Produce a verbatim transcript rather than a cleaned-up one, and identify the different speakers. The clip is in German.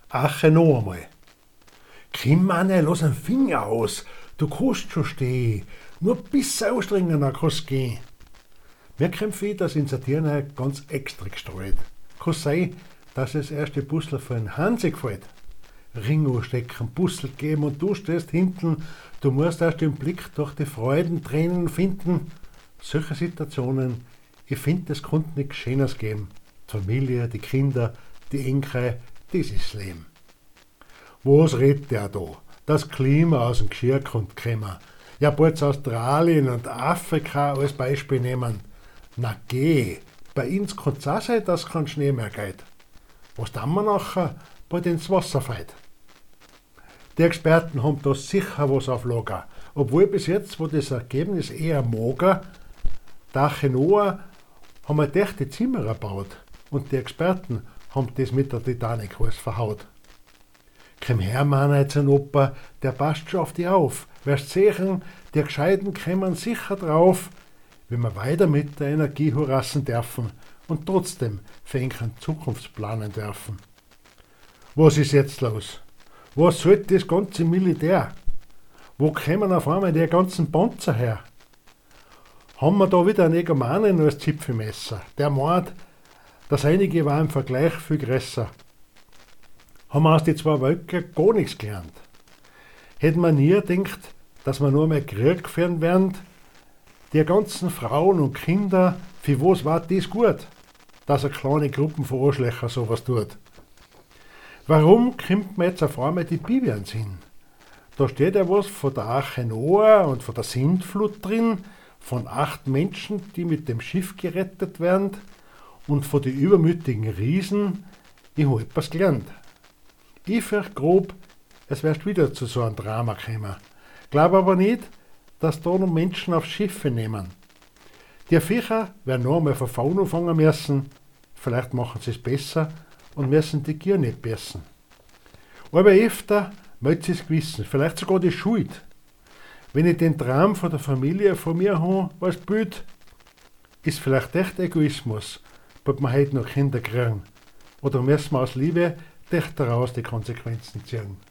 Speaker 1: Ache noch einmal. Komm, Manne, lass einen Finger aus. Du kannst schon stehen. Nur ein bisschen ausstrengen, dann kannst du gehen. Mir kämpfe ich, dass in Satirna ganz extra gestreut. Kann sein, dass das erste Puzzle für einen Hansi gefällt. Ring anstecken, Puzzle geben und du stehst hinten. Du musst erst den Blick durch die Freudentränen finden. Solche Situationen, ich finde, das konnte nichts Schönes geben. Die Familie, die Kinder, die Enkel, das ist das Leben. Was redet der da? Das Klima aus dem Geschirr kommt kommen. Ja, bald Australien und Afrika als Beispiel nehmen. Na geh, bei uns kann es auch sein, dass kein Schnee mehr geht. Was tun wir nachher bei ins Wasser fällt? Die Experten haben da sicher was auf Lager, obwohl bis jetzt, wo das Ergebnis eher mager, der Noah haben wir dichte Zimmer gebaut und die Experten haben das mit der Titanic alles verhaut. Komm her, Mann, jetzt ein Opa, der passt schon auf die auf. Wirst sehen, die Gescheiten kommen sicher drauf, wenn wir weiter mit der Energie harassen dürfen und trotzdem für einen Zukunftsplanen dürfen. Was ist jetzt los? Was soll das ganze Militär? Wo kommen auf einmal die ganzen Panzer her? Haben wir da wieder einen Egomanen als Zipfelmesser, der meint, das einige war im Vergleich viel größer. Haben wir aus den zwei Weltkriegen gar nichts gelernt. Hätten wir nie gedacht, dass wir nur mehr Krieg führen werden, die ganzen Frauen und Kinder, für was war das gut, dass eine kleine Gruppe von Arschlöchern sowas tut? Warum kommt mir jetzt auf einmal die Bibel ans Sinn? Da steht ja was von der Arche Noah und von der Sintflut drin, von acht Menschen, die mit dem Schiff gerettet werden und von den übermütigen Riesen. Ich habe etwas gelernt. Ich fürchte grob, es wird wieder zu so einem Drama kommen. Glaube aber nicht, dass da noch Menschen auf Schiffe nehmen. Die Viecher werden noch einmal von vorne anfangen müssen, vielleicht machen sie es besser und müssen die Gier nicht beißen. Aber öfter meldet sie das Gewissen, vielleicht sogar die Schuld. Wenn ich den Traum von der Familie von mir habe als Bild, ist vielleicht echt Egoismus, weil wir heute noch Kinder kriegen. Oder müssen wir aus Liebe echt daraus die Konsequenzen ziehen.